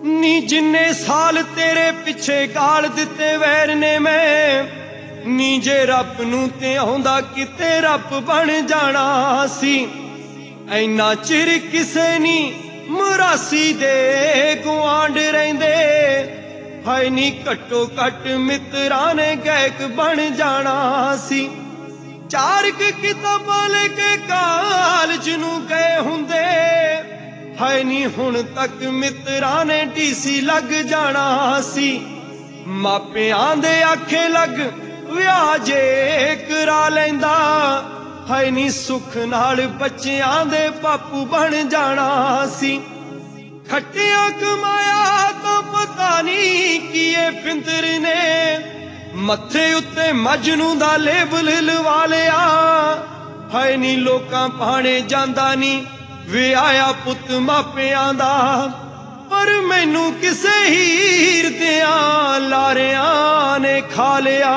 नी जिन्ने साल तेरे पिछे गाल दिते वैर ने मैं नी जे रब नूं ते आउंदा किते रब बन जाना सी। ऐना चिर किसे नी मुरासी दे गुआंढ रहिंदे हाय नी घट्टो घट मित्रां ने गैक बन जाना सी। चार किताबां लेके कालज नूं गए हुंदे हाय नी हुण तक मित्रां ने डीसी लग जाना सी। मापियां दे आखे लग विआह जे करा लैंदा हाय नी सुख नाल बच्चियां दे बापू बन जाना सी। खट्टिया कमाया तो पता नहीं किए पिंदर ने मत्थे उत्ते मजनू दा लेबल लवा लिया हाय नी लोकां पाणे जांदा नी वे आया पुत मापियां दा पर मैनू किसे हीर दियां लारियां ने खा लिया।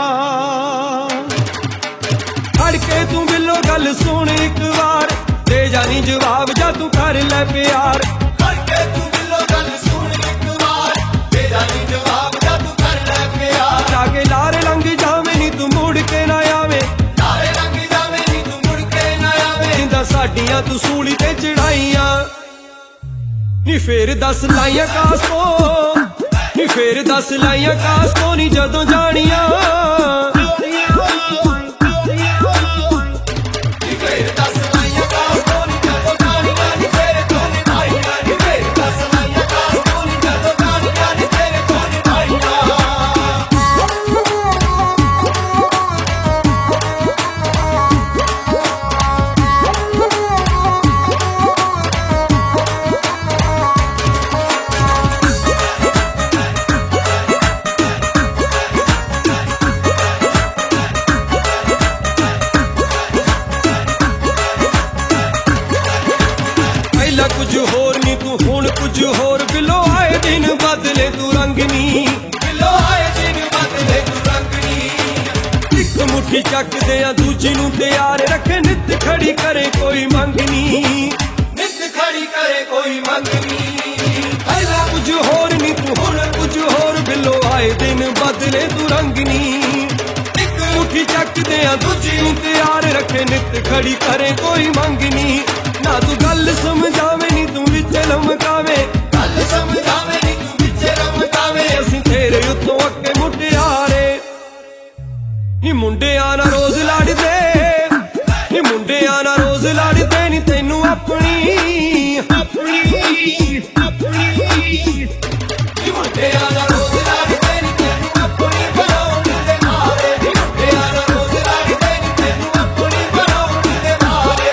खड़ के तू बिलो गल सुन एक बार दे जानी जवाब जा तू कर ले प्यार। खड़ के तू बिलो गल सुन एक बार दे जानी जवाब जा तू कर ले प्यार। जाके लारे लंघ जावे नी तू मुड़ के ना आवे लारे लंघ जावे नी तू मुड़ के ना आवे जिंदा साडियां तू सूली ते चढ़ाइयां नी फेर दस लाइयां कास तो नी फेर दस लाइयां कास तो नी जदों जानियां कुछ होर नी तू हुण कुछ होर बिलो आए दिन बदले तू रंग नी बिलो आए दिन बदले तू रंग नी। एक मुट्ठी चक दे दूजी नूं तैयार रखे नित खड़ी करे कोई मंगनी नित खड़ी करे कोई मंगनी। पहला कुछ होर नी तू हुण कुछ होर बिलो आए दिन बदले तू रंग नी। एक मुट्ठी चक दे दूजी नूं तैयार रखे नित खड़ी करे कोई मंगनी। ना तू गल समझावे नी तू विच लमकावे गल समझावे नी तू विच लमकावे असीं तेरे उत्तों अक्के मुटियारे नी मुंडियां ना रोज लड़दे नी मुंडियां ना रोज लड़दे नी तैनू अपनी अपनी अपनी नी मुंडियां ना रोज लड़दे नी तैनू अपनी बनाउण दे मारे नी मुंडियां ना रोज लड़दे नी तैनू अपनी बनाउण दे मारे।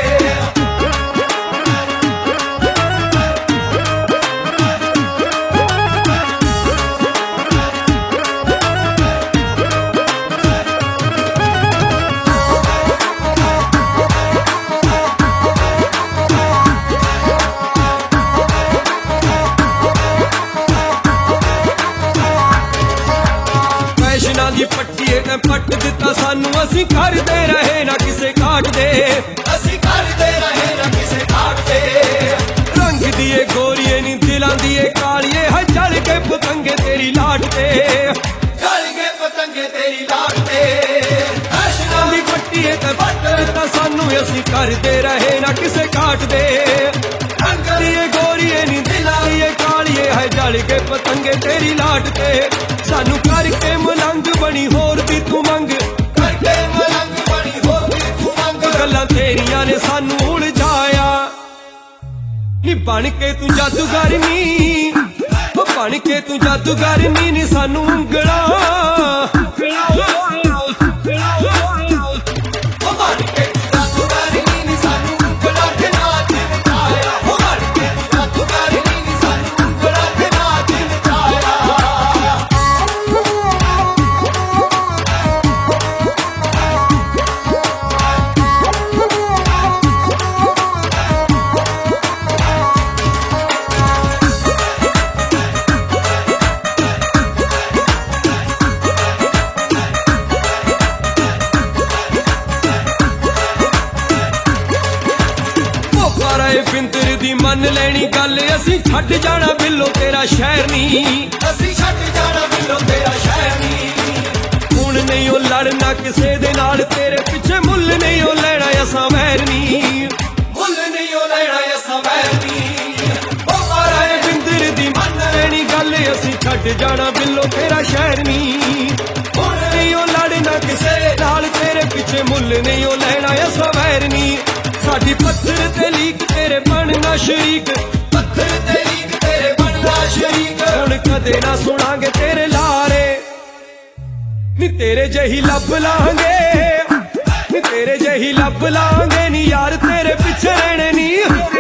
दी पट्टीए ते पट दिता सानू असीं करदे रहे ना किसे घाट दे असीं करदे रहे ना किसे घाट दे। रंग दिए गोरीए नी दिलां दिए कालिए है चल के पतंगे तेरी लाट ते चल के पतंगे तेरी लाट ते। फैशनां दी पट्टीए ते पट दिता सानू असीं करदे रहे ना किसे घाट दे। रंग दिए गोरीए नी दिलां दिए कालिए है चल के पतंगे तेरी लाट ते। सानू करके मलंग बनी होर दी तू मंग करके मलंग बनी होर दी तू मंग गल्लां तेरियां ने सानू उलझाया नी बन के तू जादूगर नी बन के तू जादूगर नी सानू उंगला मन लैनी गल असी छड्ड जाना बिल्लो तेरा शहर नी, असी छड्ड जाना बिल्लो तेरा शहर नी। हुण नहीं ओ लड़ना किसे दे नाल तेरे पिछे मुल नहीं ओ लेना असां वैर नी, मुल नहीं ओ लेना असां वैर नी। ओ मारा ए बिंदर दी मन लैनी गल असी छड्ड जाना बिल्लो तेरा शहर नी। हुण नहीं ओ लड़ना किसे नाल तेरे पिछे मुल नहीं ओ लेना असां वैर नी। साडी पत्थर ते लीक तेरे बनना शरीक, पत्थर ते लीक तेरे बनना शरीक। हुण कदे ना सुनांगे तेरे लारे नी तेरे जही लब लांगे, नी तेरे जही लब लांगे नी यार तेरे पिछे रहने नी।